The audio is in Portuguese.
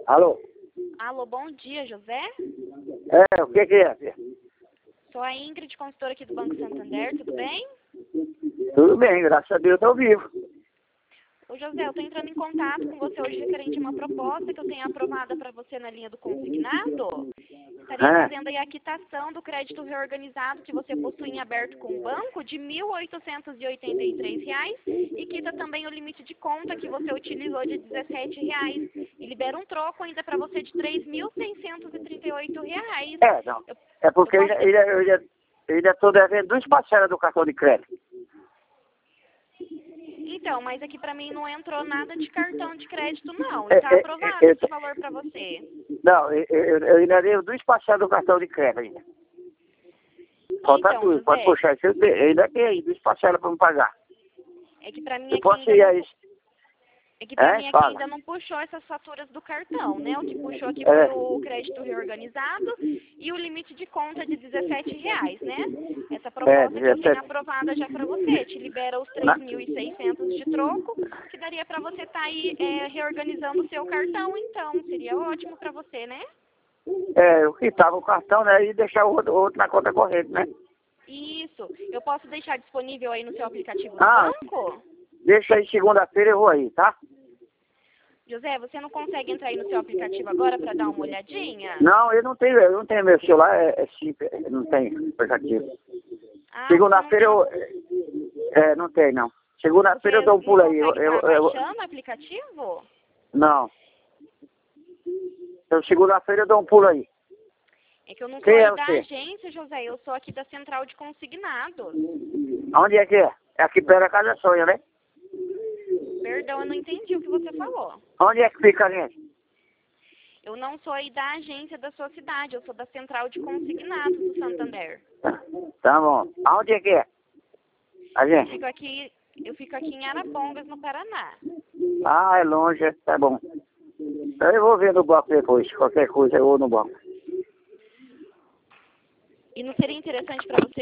Alô? Alô, bom dia, José? O que é, filha? Sou a Ingrid, consultora aqui do Banco Santander, tudo bem? Tudo bem, graças a Deus estou vivo. Ô, José, eu estou entrando em contato com você hoje referente a uma proposta que eu tenho aprovada para você na linha do consignado. Estaria fazendo aí a quitação do crédito reorganizado que você possui em aberto com o banco de R$ 1.883 e quita também o limite de conta que você utilizou de R$ 17 e libera um troco ainda para você de R$ 3.638. Não. É porque eu ainda estou devendo 2 parcelas do cartão de crédito. Então, mas aqui para mim não entrou nada de cartão de crédito, não. Está aprovado esse valor para você. Não, eu ainda devo 2 parcelas do cartão de crédito ainda. Falta então, tudo, José, pode puxar. Eu ainda tenho aí 2 parcelas para me pagar. É que para mim Eu aqui, posso ir aí. ainda não puxou essas faturas do cartão, né? O que puxou aqui foi o crédito reorganizado e o limite de conta de R$ 17, né? Essa proposta que eu tenho aprovada já para você, te libera os 3.600 de troco, que daria para você estar aí reorganizando o seu cartão, então. Seria ótimo para você, né? Eu quitava o cartão, né, e deixar o outro na conta corrente, né? Isso. Eu posso deixar disponível aí no seu aplicativo do banco? Deixa aí, segunda-feira eu vou aí, tá? José, você não consegue entrar aí no seu aplicativo agora para dar uma olhadinha? Não, eu não tenho meu celular, é simples, não tem aplicativo. Segunda-feira não tem, não. Segunda-feira eu dou um pulo aí. Baixando o aplicativo? Não. Então, segunda-feira eu dou um pulo aí. É que eu não sou aí da agência, José, eu sou aqui da central de consignados. Onde é que é? É aqui perto da Casa Sonha, né? Perdão, eu não entendi o que você falou. Onde é que fica a gente? Eu não sou aí da agência da sua cidade, eu sou da central de consignados do Santander. Tá bom. Aonde é que é? A gente? Eu fico aqui em Arapongas, no Paraná. É longe, tá bom. Então eu vou ver no banco depois, qualquer coisa eu vou no banco. E não seria interessante para você